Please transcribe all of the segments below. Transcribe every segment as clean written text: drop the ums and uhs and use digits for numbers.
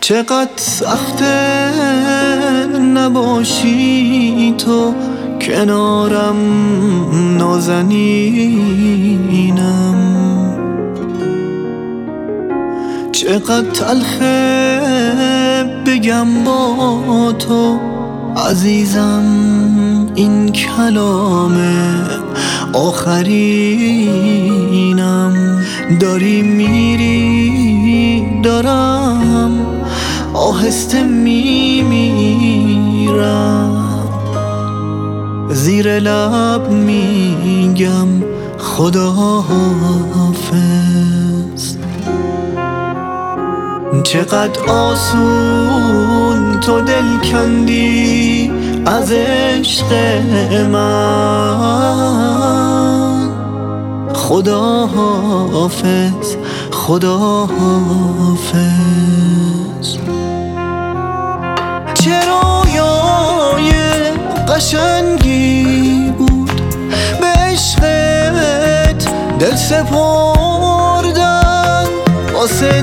چقدر سخته نباشی تو کنارم، نازنینم. چقدر تلخه بگم با تو عزیزم، این کلام آخرینم. داری میری دارم آهسته میمیرم، زیر لب میگم خداحافظ. چقدر آسون تو دل کندی از عشق من. خداحافظ خداحافظ. چه رویای قشنگی بود به عشقت دل سپردن، واسه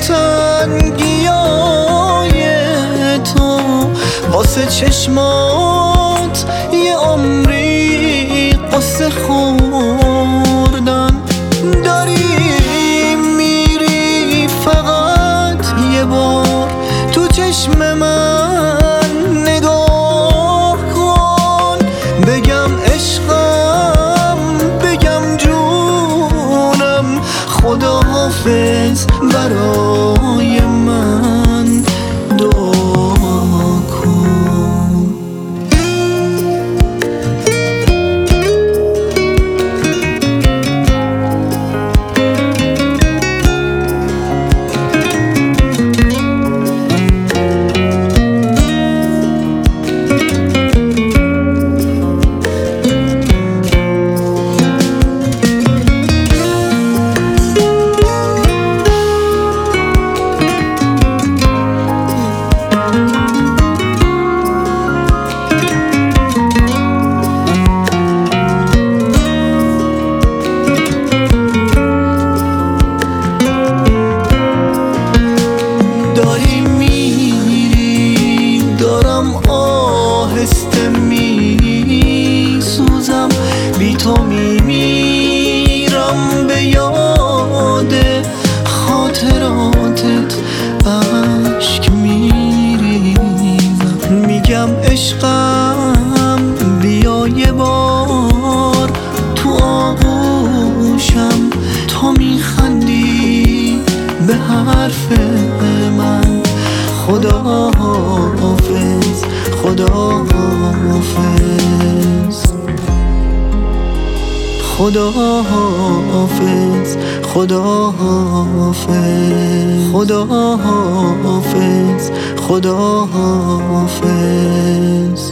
دلتنگیای تو، واسه چشمات یه عمری قصه خوردن. داری میری فقط یه بار تو چشم من نگاه کن، بگم عشقم بگم جونم، خداحافظ برای من دعا کن. داری میری دارم آهسته میسوزم، بی تو میمیرم، به یاد خاطراتت اشک میریزم. میگم عشقم بیا یه بار تو آغوشم، تو میخندی به حرف من. خداحافظ خداحافظ. خداحافظ خداحافظ. خداحافظ خداحافظ.